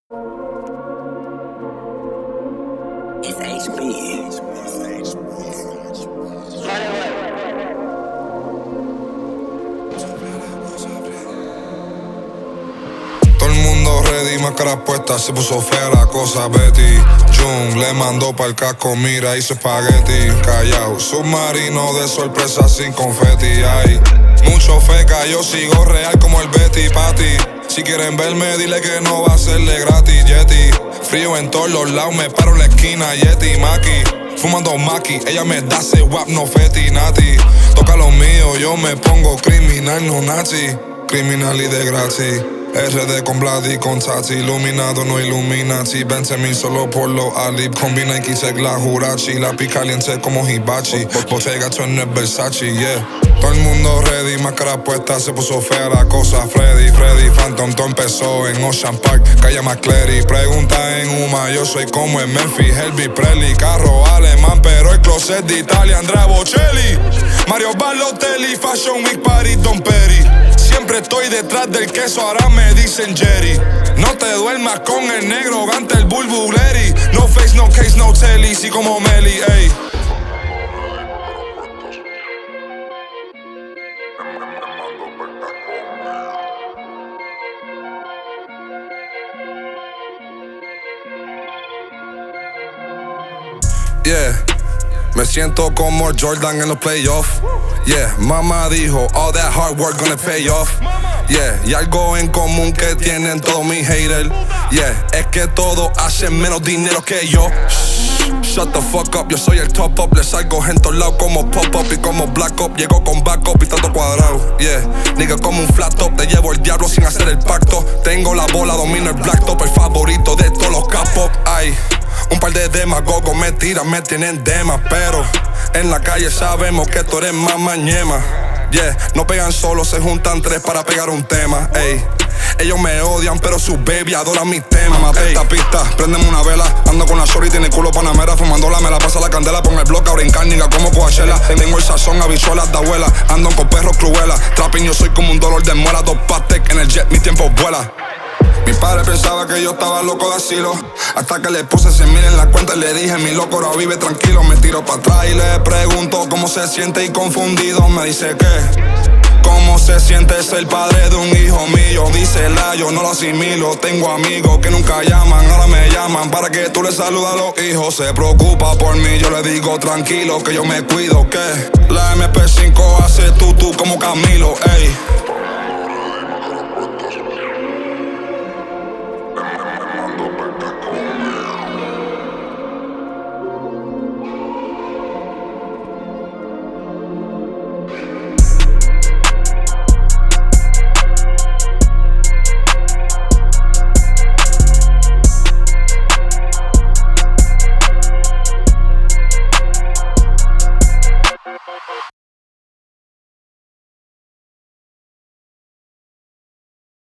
It's HB. Todo el mundo ready, máscara puesta, se puso fea la cosa. Betty June le mandó pa'l casco, mira, hizo espagueti. Callao, submarino de sorpresa sin confeti. Hay mucho feca, yo sigo real como el Betty Patty. Si quieren verme, dile que no va a serle gratis. Yeti, frío en todos los lados, me paro en la esquina. Yeti, Maki, fumando Maki, ella me da ese wap, no feti, nati. Toca lo mío, yo me pongo criminal, no nazi. Criminal y de gratis. RD con Vladi, con Tati, iluminado, no Illuminati. 20,000 solo por los Alip. Combina y quise la Jurachi. La caliente como Hibachi. Bottega en el Versace, yeah. Todo el mundo ready, máscara puesta, se puso fea la cosa. Freddy, Phantom, todo empezó en Ocean Park, calle McCleary. Pregunta en Uma, yo soy como en Memphis, Elvis Presley. Carro alemán, pero el closet de Italia, Andrea Bocelli. Mario Balotelli, Fashion Week, Paris, Don Perry. Siempre estoy detrás del queso, ahora me dicen Jerry. No te duermas con el negro, gante el bulbuleri. No face, no case, no telly, sí como Melly, ey. Yeah, me siento como Jordan en los playoffs. Yeah, mamá dijo, all that hard work gonna pay off. Yeah, y algo en común que tienen todos mis haters. Yeah, es que todos hacen menos dinero que yo. Shut the fuck up, yo soy el top up. Le salgo en todos lados como pop up y como black up. Llego con backup y tanto cuadrado. Yeah, nigga como un flat top. Te llevo el diablo sin hacer el pacto. Tengo la bola, domino el black top. El favorito de todos los capos. Ay, un par de demagogos me tiran, me tienen demas. Pero en la calle sabemos que tú eres más mañema. Yeah, no pegan solo, se juntan tres para pegar un tema. Ey, ellos me odian, pero sus baby adoran mis temas. Mamá, esta pista, préndeme una vela. Ando con la shorty, tiene culo panamera. Fumándola, me la pasa la candela. Pon el bloque a brincar, nigga, como Coachella. Tengo el sazón, habichuelas de abuela. Ando con perros cruelas. Trapping, yo soy como un dolor de muela. Dos Patek en el jet, mi tiempo vuela. Mi padre pensaba que yo estaba loco de asilo. Hasta que le puse 100,000 en la cuenta y le dije, mi loco, ahora vive tranquilo. Me tiro para atrás y le pregunto cómo se siente y confundido me dice que cómo se siente ser padre de un hijo mío. Dice yo no lo asimilo. Tengo amigos que nunca llaman, ahora me llaman para que tú le saludas a los hijos. Se preocupa por mí, yo le digo tranquilo que yo me cuido. Que la MP5 hace tú como Camilo, ey.